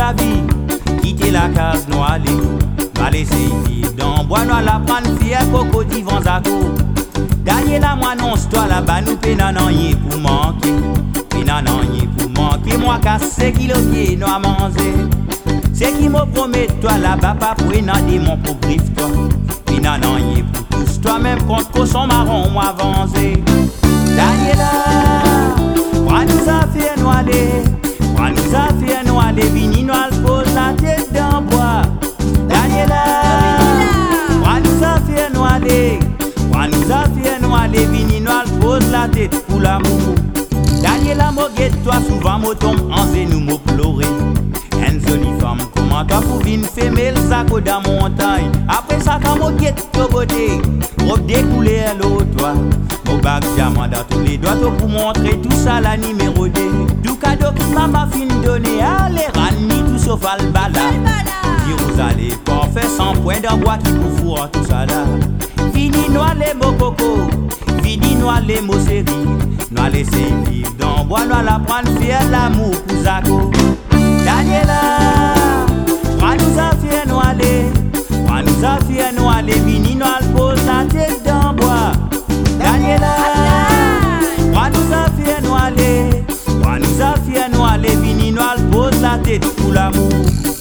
la vie, quitter la case noire, va laisser vivre dans bois noir la prendre fier coco divan zako. Gagner la moi non toi là-bas nous pénananye pour manquer, pénananye pour manquer moi casser kilo pied nous à manger. C'est qui me promet toi là-bas pas pour énader mon pour griffe toi, pénananye pour tous toi même contre cochon marron moi avancé. Gagner là, moi nous a fait nous aller. Moi nous a fait nous aller, vini nous al pose la tête dans bois. Daniela, moi nous a fait nous aller. Moi nous a fait nous aller, vini nous al pose la tête pour l'amour. Daniela, mo guette toi souvent mo tombe en nous mo pleurer. Une jolie femme, comment toi pour venir fermer le sac dans montagne. Après ça quand mo guette to beauté, robe découlée à l'eau toi. Mon bac diamant dans tous les doigts pour montrer tout ça la numéro 2. Du cadeau que maman fin donné à les rani tout sauf albala. Jérusalem parfait sans point d'envoi qui pour fourrer tout ça là. Fini noir les mots coco, fini noir les mots série. Noir laisser vivre dans bois noir la prendre fier l'amour pour Zako. Daniela, moi nous a fait nous aller, moi nous a fait nous aller. Fini noir pose la tête dans bois. Daniela, moi nous a fait nous aller, moi nous a fait nous aller, vini nous al pose la tête pour l'amour.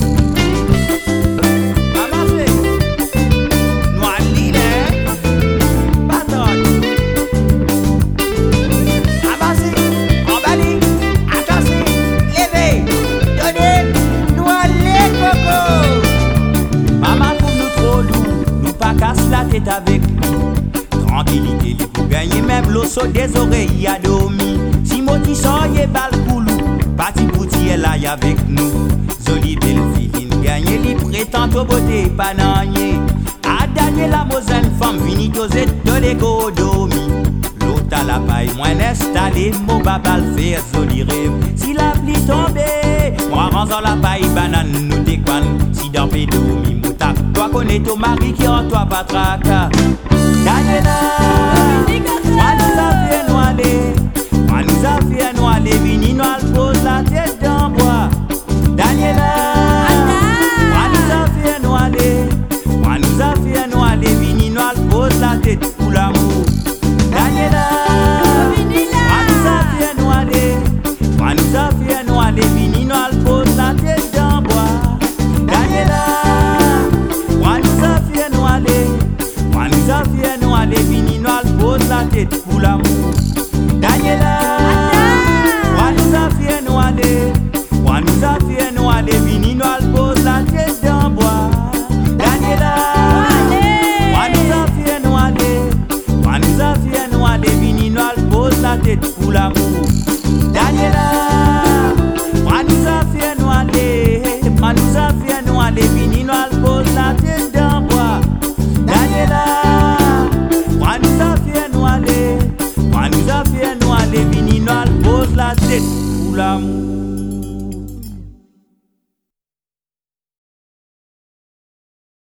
Amassé, nous al l'île, bâtonne. Amassé, emballé, attaché, levé, donné, nous al les coco. Maman pour nous trop lourd, nous pas casse la tête avec nous. Tranquillité pour gagner même l'eau saut des oreilles à dormi. Si moti soye bal koulou, parti pouti est là avec nous. Jolie belle fille vient gagner, li prétend au beauté pananier. A gagner la mosaine femme vini tosé de l'égo dormi. L'autre à la paille, moins installé, mon babal faire joli rêve. Si la pluie tombée, moi rangeant la paille banane nous décoine. Si dans pédo mi moutak, toi connais ton mari qui en toi pas tracas. Daniela,